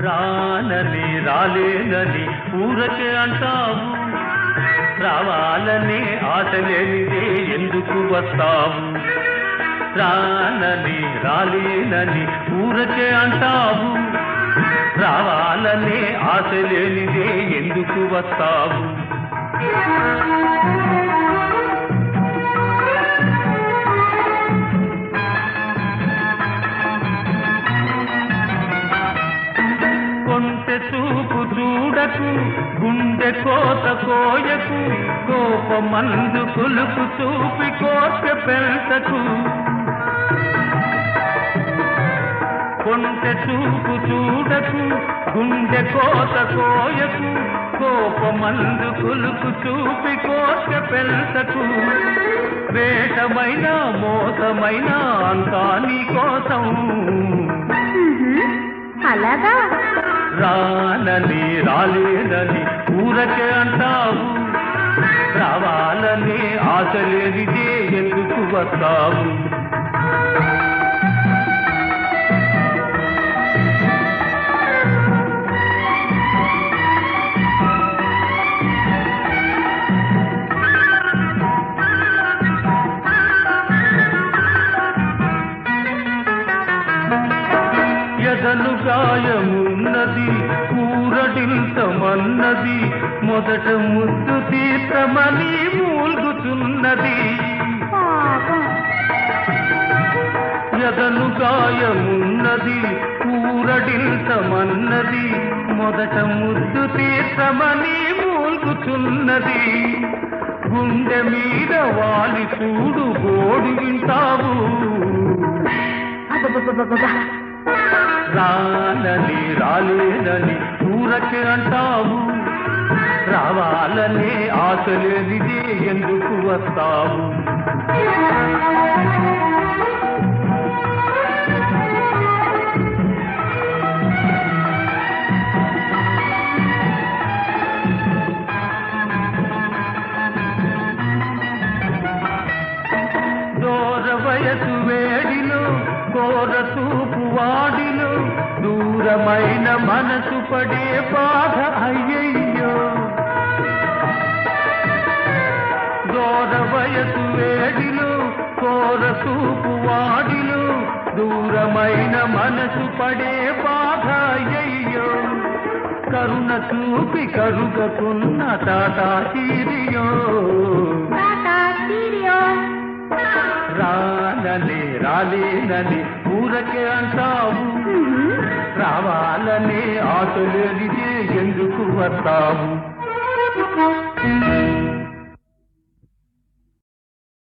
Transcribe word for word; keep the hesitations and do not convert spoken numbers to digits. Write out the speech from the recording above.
రానని రాలేనని ఊరకే అంటావు, రావాలని ఆశ లేనిదే ఎందుకు వస్తావు? రానని రాలేనని ఊరకే అంటావు, రావాలని ఆశ లేనిదే ఎందుకు వస్తావు? కొంటె చూపు చూడకు, గుండె కోత కోయకు, కోపమందు కొలుపు చూపి కోర్కె పెంచకు. కొంటె చూపు చూడకు, గుండె కోత కోయకు, కోపమందు కొలుపు చూపి కోర్కె పెంచకు. వేషమైన మోసమైన అంతా నీ కోసం. అలాగా? రానని రాలేనని ఊరకే అంటావు, రావాలని ఆశ లేనిదే ఎందుకు వస్తావు? ఎదలు గాయమున్నది, ఊరడింతమన్నది, మొదట ముద్దు తీర్చమని మూల్గుతున్నది. ఎదలు గాయమున్నది, ఊరడింతమన్నది, మొదట ముద్దు తీర్చమని మూల్గుతున్నది. గుండె మీద వాలి చూడు గోడు వింటావు. రానని రాలేనని ఊరకే అంటావు, రావాలనే ఆశ లేనిదే ఎందుకు వస్తావు? దూర వయసు వేడిలో కోర చూపు వాడిలో దూరమైన మనసు పడే బాధ అయ్యయ్యో. దూర వయసు వేడిలో కోర చూపు వాడిలో దూరమైన మనసు పడే బాధ అయ్యయ్యో. కరుణ చూపి కరుగకున్న టాటా తీరియో. రానని రాలేనని ఊరకే అంటావు, రావాలని ఆశ లేనిదే ఎందుకు వస్తావు?